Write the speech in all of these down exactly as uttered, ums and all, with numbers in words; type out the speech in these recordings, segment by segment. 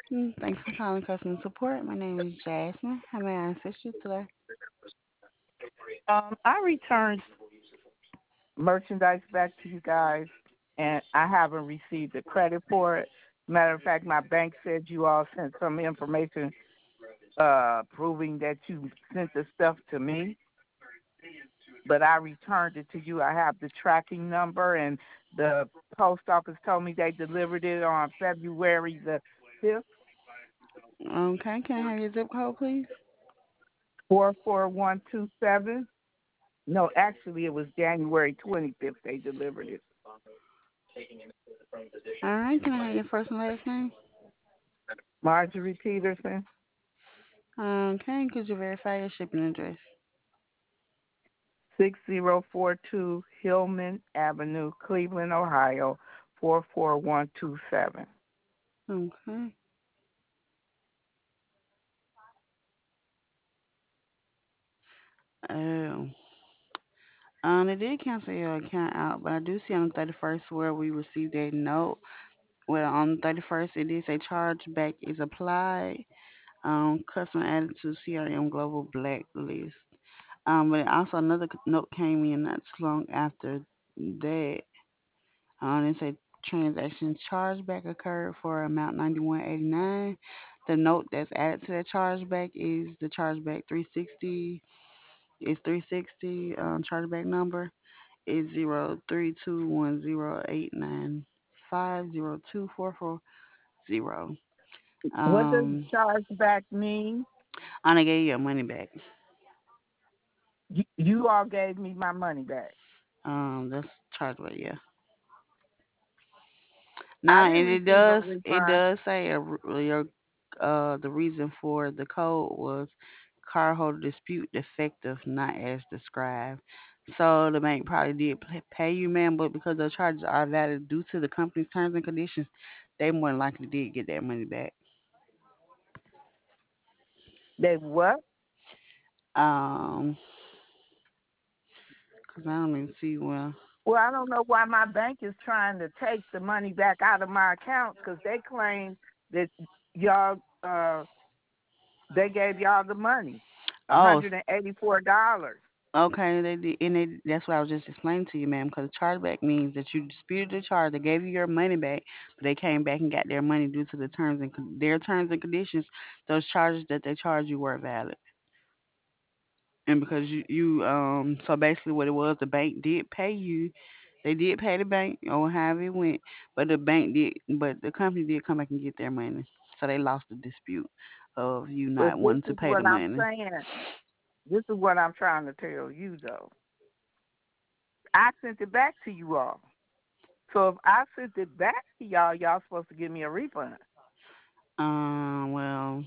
Mm, Thanks for calling customer support. My name is Jasmine. How may I assist you today? Um, I returned merchandise back to you guys, and I haven't received the credit for it. Matter of fact, my bank said you all sent some information uh, proving that you sent the stuff to me, but I returned it to you. I have the tracking number, and the post office told me they delivered it on February the fifth, Okay, can I have your zip code, please? four four one two seven. No, actually, it was January twenty-fifth they delivered it. All right, can I have your first and last name? Marjorie Peterson, Okay, could you verify your shipping address? six zero four two Hillman Avenue, Cleveland, Ohio, four four one two seven. Okay. Oh. Um, they did cancel your account out, but I do see on the thirty-first where we received a note. Well, on the thirty-first, it did say chargeback is applied. Um, customer added to C R M Global Blacklist. Um, but also another c- note came in not too long after that. Um, it said transaction chargeback occurred for amount ninety-one eighty-nine. The note that's added to that chargeback is the chargeback three sixty. Is three sixty um, chargeback number is zero three two one zero eight nine five zero two four four zero. What does Um, chargeback mean? and I gave you your money back. You, you all gave me my money back. Um, that's chargeback, yeah. I Now, didn't and it receive a does it refund. does say a, r- your uh the reason for the code was cardholder dispute defective, not as described. So the bank probably did p- pay you, ma'am, but because the charges are valid due to the company's terms and conditions, they more than likely did get that money back. They what? Um, 'cause I don't even see well. Well, I don't know why my bank is trying to take the money back out of my account because they claim that y'all uh they gave y'all the money, a Oh, hundred and eighty four dollars. okay, they did, and they, that's what I was just explaining to you, ma'am. Because chargeback means that you disputed the charge, they gave you your money back, but they came back and got their money due to the terms and con- their terms and conditions. Those charges that they charged you were valid, and because you you um so basically what it was, the bank did pay you, they did pay the bank or however it went, but the bank did, but the company did come back and get their money, so they lost the dispute of you But not this wanting to is pay the what I'm money. saying. This is what I'm trying to tell you though. I sent it back to you all. So if I sent it back to y'all, y'all supposed to give me a refund. Um, well,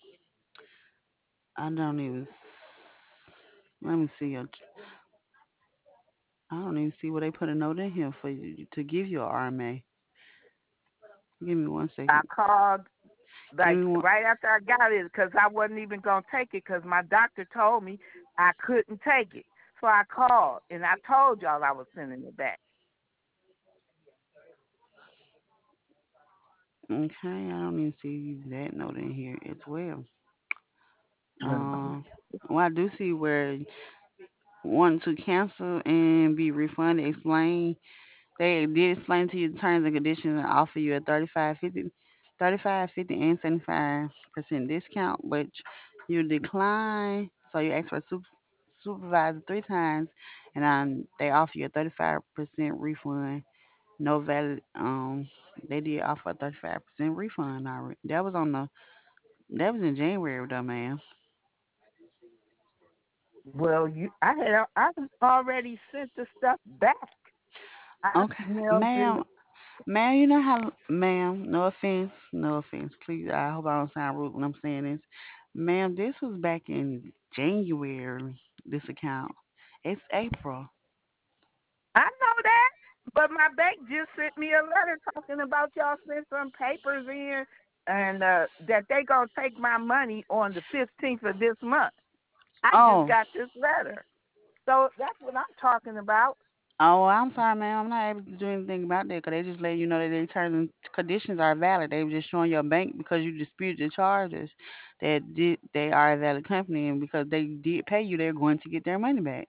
I don't even. Let me see your. I don't even see where they put a note in here for you to give you a R M A. Give me one I second. called Give like me one. right after I got it because I wasn't even gonna take it because my doctor told me I couldn't take it. So I called and I told y'all I was sending it back. Okay, I don't even see that note in here as well. Um, well, I do see where wanting to cancel and be refunded. Explain. They did explain to you the terms and conditions and offer you a thirty-five, fifty, thirty-five, fifty, and seventy-five percent discount, but you decline. So you asked for a super, supervisor three times, and um, they offer you a thirty-five percent refund. No valid. Um, they did offer a thirty-five percent refund already. That was on the. That was in January, though, man. Well, you, I had I already sent the stuff back. I Okay, mailed ma'am. it. Ma'am, you know how, ma'am, no offense, no offense, please. I hope I don't sound rude when I'm saying this. Ma'am, this was back in January, this account. It's April. I know that, but my bank just sent me a letter talking about y'all sent some papers in and uh, that they gonna take my money on the fifteenth of this month. I just Oh, got this letter. So that's what I'm talking about. Oh, I'm sorry, ma'am. I'm not able to do anything about that because they just let you know that their terms and conditions are valid. They were just showing your bank because you disputed the charges that did they are a valid company and because they did pay you, they're going to get their money back.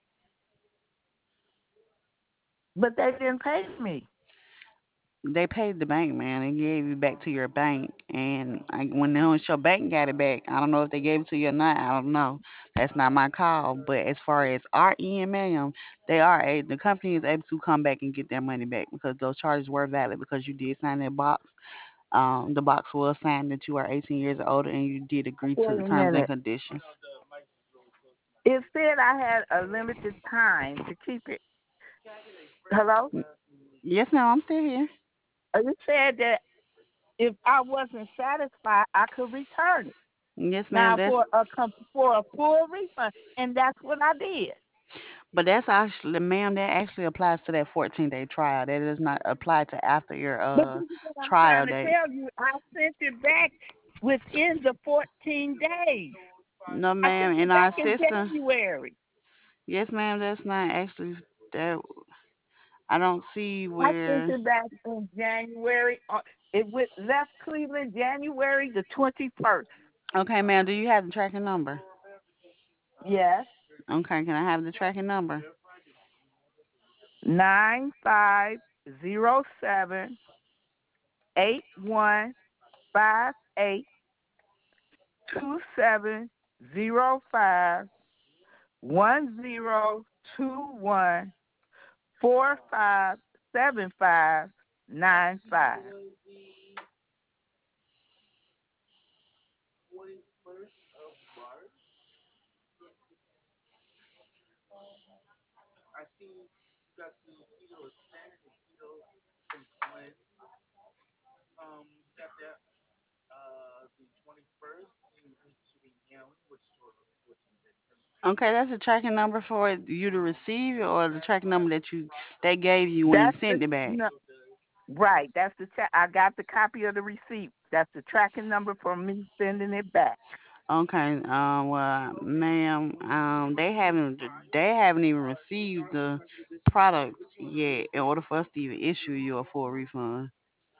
But they didn't pay me. They paid the bank, man, and gave it back to your bank. And I, when once your bank got it back, I don't know if they gave it to you or not. I don't know. That's not my call. But as far as our E M A, they are a the company is able to come back and get their money back because those charges were valid because you did sign that box. Um, the box was signed that you are eighteen years or older and you did agree to Wait the a terms and minute. conditions. It said I had a limited time to keep it. Hello? Yes, ma'am. I'm still here. It said that if I wasn't satisfied, I could return it. Yes, ma'am. Now That's for a com- for a full refund, and that's what I did. but that's actually, ma'am. That actually applies to that fourteen day trial. That does not apply to after your But uh this is what I'm trial trying to date. tell you. I sent it back within the fourteen days. No, I ma'am. sent In it back our in system, January. yes, ma'am. That's not actually that. I don't see I sent where. it back in January. uh, It went left Cleveland January the twenty-first. Okay, ma'am. Do you have the tracking number? Yes. Okay, can I have the tracking number? Nine five zero seven eight one five eight two seven zero five one zero two one four five seven five nine five. Okay, that's the tracking number for you to receive it, or the tracking number that you they gave you when you That's the sent it back. no, right. That's the check. I got the copy of the receipt. That's the tracking number for me sending it back. Okay, um, well, ma'am, um, they haven't they haven't even received the product yet in order for us to even issue you a full refund.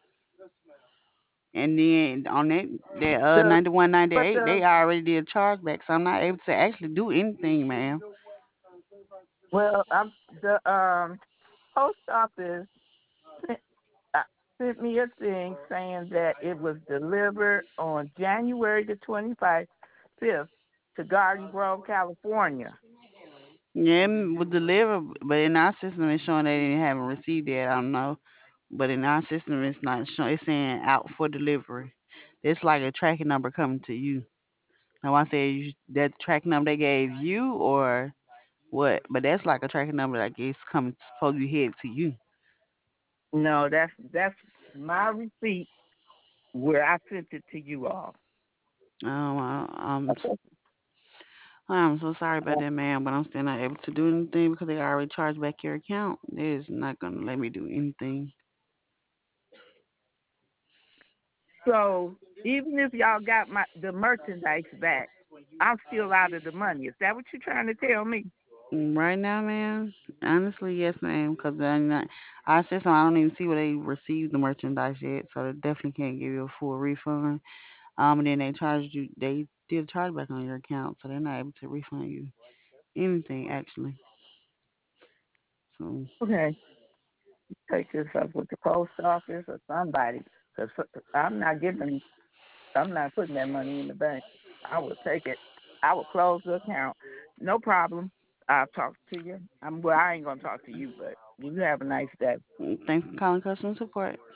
And then on that that uh The ninety one ninety but eight, the they already did a chargeback, so I'm not able to actually do anything, ma'am. well, I'm the um post office sent, uh, sent me a thing saying that it was delivered on January the twenty-fifth to Garden Grove, California. Yeah, it was delivered, but in our system it's showing they didn't haven't received it. I don't know, but in our system it's not showing. It's saying out for delivery. It's like a tracking number coming to you. Now I said you, that tracking number they gave you or what? But that's like a tracking number like it's coming supposed to be headed to you. No, that's that's my receipt where I sent it to you all. Um, I, I'm I'm so sorry about that, ma'am, but I'm still not able to do anything because they already charged back your account. They're just not gonna let me do anything. So even if y'all got my the merchandise back, I'm still out of the money. Is that what you're trying to tell me? Mm, right now, ma'am, honestly, yes, ma'am, because not, our system, I don't even see where they received the merchandise yet, so they definitely can't give you a full refund. Um, and then they charged you, they did a chargeback on your account, so they're not able to refund you anything actually. So, Okay, take this up with the post office or somebody, because I'm not giving, I'm not putting that money in the bank. I will take it. I will close the account. No problem. I'll talk to you. I'm well. I ain't gonna talk to you, but you have a nice day. thanks for calling customer support.